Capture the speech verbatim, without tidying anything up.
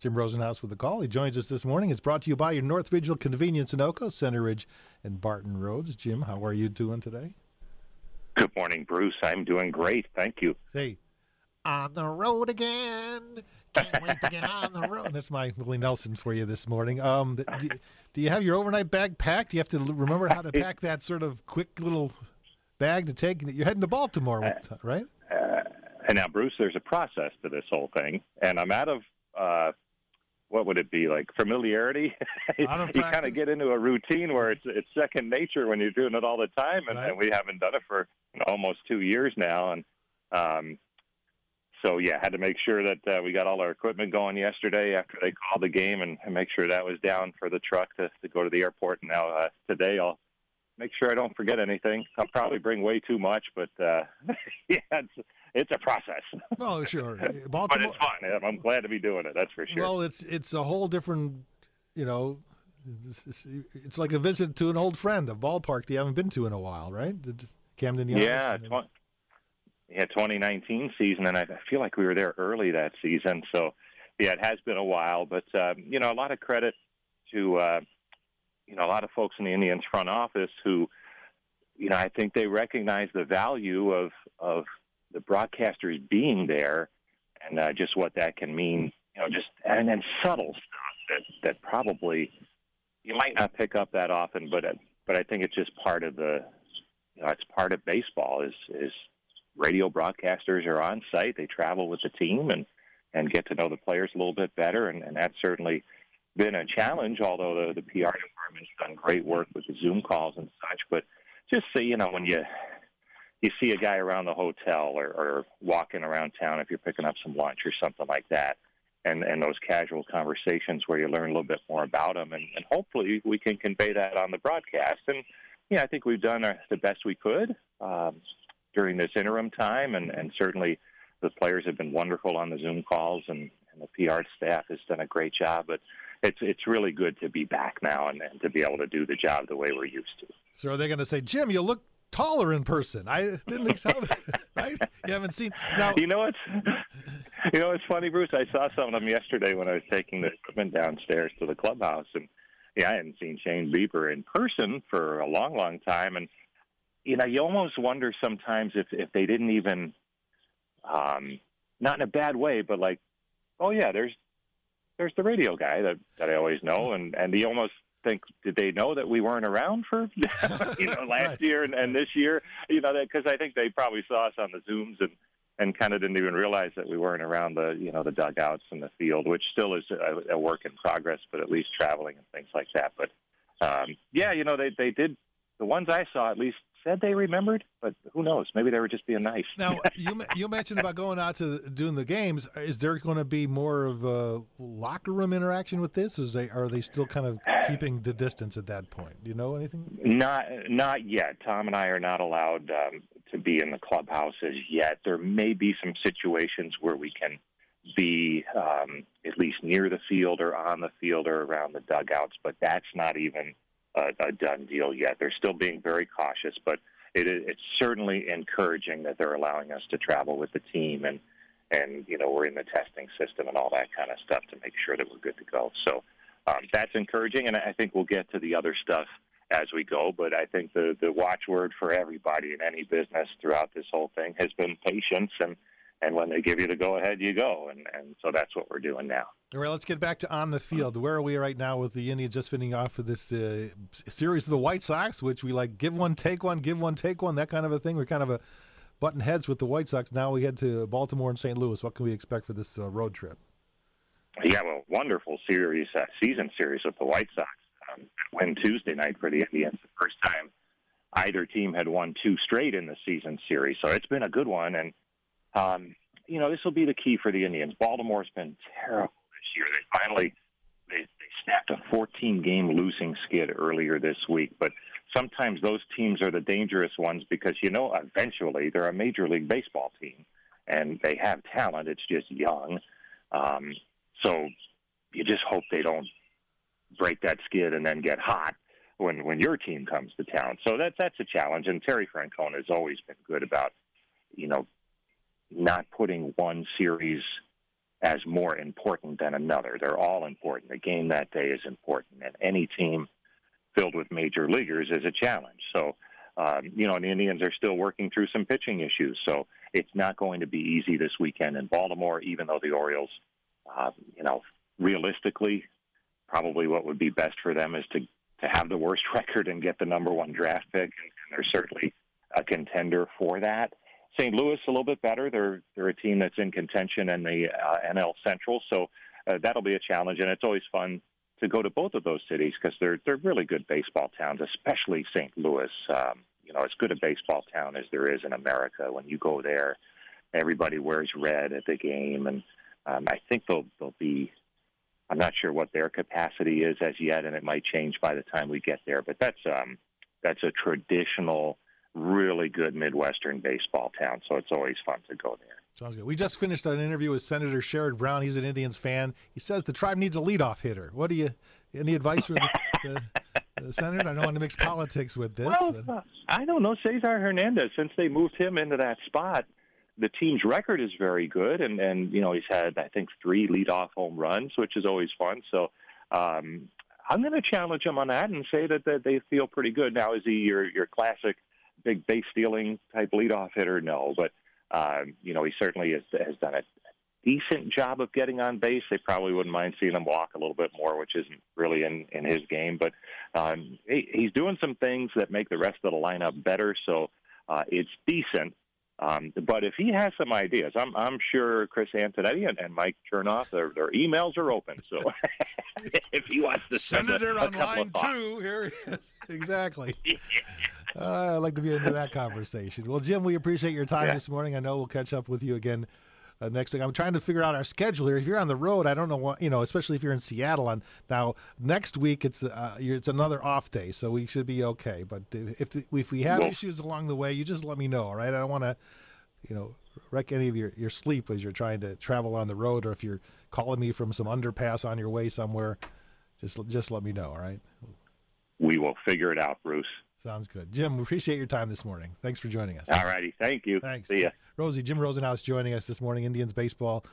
Jim Rosenhaus with the call. He joins us this morning. It's brought to you by your North Regional Convenience in Oco, Center Ridge and Barton Roads. Jim, how are you doing today? Good morning, Bruce. I'm doing great. Thank you. Say, on the road again. Can't wait to get on the road. That's my Willie Nelson for you this morning. Um, do, do you have your overnight bag packed? Do you have to remember how to pack that sort of quick little bag to take? You're heading to Baltimore, right? Uh, and now, Bruce, there's a process to this whole thing, and I'm out of uh, what would it be like familiarity? you kind of get into a routine where it's it's second nature when you're doing it all the time, and, right. and we haven't done it for you know, almost two years now, and um, so yeah, had to make sure that uh, we got all our equipment going yesterday after they called the game, and, and make sure that was down for the truck to, to go to the airport. And now uh, today I'll make sure I don't forget anything. I'll probably bring way too much, but uh, yeah, it's, it's a process. Oh, sure. Baltimore, but it's fun. I'm glad to be doing it, that's for sure. Well, it's it's a whole different, you know, it's, it's like a visit to an old friend, a ballpark that you haven't been to in a while, right? Did Camden Yards? Yeah, tw- yeah, twenty nineteen season, and I feel like we were there early that season. So, yeah, it has been a while, but, um, you know, a lot of credit to uh, – you know, a lot of folks in the Indians front office who, you know, I think they recognize the value of of the broadcasters being there, and uh, just what that can mean. You know, just and then subtle stuff that that probably you might not pick up that often, but uh, but I think it's just part of the, you know, it's part of baseball. Is is radio broadcasters are on site, they travel with the team and and get to know the players a little bit better, and, and that's certainly been a challenge, although the, the P R department's done great work with the Zoom calls and such. But just so you know, when you you see a guy around the hotel or, or walking around town, if you're picking up some lunch or something like that, and, and those casual conversations where you learn a little bit more about them, and, and hopefully we can convey that on the broadcast. And, yeah, I think we've done our, the best we could um, during this interim time, and, and certainly the players have been wonderful on the Zoom calls, and, and the P R staff has done a great job. But It's it's really good to be back now and, and to be able to do the job the way we're used to. So are they going to say, Jim, you look taller in person? I didn't expect right? You haven't seen now. You know what's you know it's funny, Bruce. I saw some of them yesterday when I was taking the equipment downstairs to the clubhouse, and yeah, I hadn't seen Shane Bieber in person for a long, long time, and you know, you almost wonder sometimes if if they didn't even, um, not in a bad way, but like, oh yeah, there's. There's the radio guy that, that I always know, and, and you almost think, did they know that we weren't around for you know last right. year and, and this year? You know, because I think they probably saw us on the Zooms and, and kind of didn't even realize that we weren't around the you know the dugouts and the field, which still is a, a work in progress, but at least traveling and things like that. But um, yeah, you know, they they did the ones I saw at least said they remembered, but who knows? Maybe they were just being nice. Now, you you mentioned about going out to doing the games. Is there going to be more of a locker room interaction with this? Is they are they still kind of keeping the distance at that point? Do you know anything? Not not yet. Tom and I are not allowed um, to be in the clubhouses yet. There may be some situations where we can be um, at least near the field or on the field or around the dugouts, but that's not even A, a done deal yet. They're still being very cautious, but it, it's certainly encouraging that they're allowing us to travel with the team, and and you know we're in the testing system and all that kind of stuff to make sure that we're good to go. So um, that's encouraging, and I think we'll get to the other stuff as we go. But I think the the watchword for everybody in any business throughout this whole thing has been patience, and and when they give you the go-ahead, you go, and, and so that's what we're doing now. All right, let's get back to on the field. Where are we right now with the Indians just finishing off of this uh, series of the White Sox, which we like give one, take one, give one, take one, that kind of a thing. We're kind of a button heads with the White Sox. Now we head to Baltimore and Saint Louis. What can we expect for this uh, road trip? Yeah, well, wonderful series, uh, season series with the White Sox. Um, win Tuesday night for the Indians, the first time either team had won two straight in the season series. So it's been a good one, and Um, you know, this will be the key for the Indians. Baltimore's been terrible this year. They finally they, they snapped a fourteen-game losing skid earlier this week. But sometimes those teams are the dangerous ones because, you know, eventually they're a Major League Baseball team, and they have talent. It's just young. Um, so you just hope they don't break that skid and then get hot when, when your team comes to town. So that, that's a challenge. And Terry Francona has always been good about, you know, not putting one series as more important than another. They're all important. The game that day is important, and any team filled with major leaguers is a challenge. So, um, you know, and the Indians are still working through some pitching issues. So it's not going to be easy this weekend in Baltimore, even though the Orioles, uh, you know, realistically, probably what would be best for them is to, to have the worst record and get the number one draft pick. And they're certainly a contender for that. Saint Louis a little bit better. They're they're a team that's in contention in the uh, N L Central, so uh, that'll be a challenge. And it's always fun to go to both of those cities because they're they're really good baseball towns, especially Saint Louis. Um, you know, as good a baseball town as there is in America. When you go there, everybody wears red at the game, and um, I think they'll they'll be. I'm not sure what their capacity is as yet, and it might change by the time we get there. But that's um, that's a traditional, really good Midwestern baseball town, so it's always fun to go there. Sounds good. We just finished an interview with Senator Sherrod Brown. He's an Indians fan. He says the tribe needs a leadoff hitter. What do you? Any advice for the, the, the senator? I don't want to mix politics with this. Well, but. I don't know. Cesar Hernandez, since they moved him into that spot, the team's record is very good, and and you know he's had I think three leadoff home runs, which is always fun. So. Um, I'm going to challenge him on that and say that, that they feel pretty good. Now, is he your your classic big base stealing type leadoff hitter? No, but um, you know he certainly has, has done a decent job of getting on base. They probably wouldn't mind seeing him walk a little bit more, which isn't really in, in his game. But um, he, he's doing some things that make the rest of the lineup better. So uh, it's decent. Um, but if he has some ideas, I'm I'm sure Chris Antonetti and, and Mike Chernoff, their, their emails are open. So if he wants to send Senator a, a on line two, here he is. Exactly. uh, I'd like to be into that conversation. Well, Jim, we appreciate your time yeah. this morning. I know we'll catch up with you again uh, next week. I'm trying to figure out our schedule here. If you're on the road, I don't know what, you know, especially if you're in Seattle. On now next week, it's uh, it's another off day, so we should be okay. But if the, if we have well, issues along the way, you just let me know, all right? I don't want to, you know, wreck any of your, your sleep as you're trying to travel on the road, or if you're calling me from some underpass on your way somewhere, just just let me know, all right? We will figure it out, Bruce. Sounds good. Jim, we appreciate your time this morning. Thanks for joining us. All righty. Thank you. Thanks. See ya. Rosie, Jim Rosenhaus joining us this morning, Indians baseball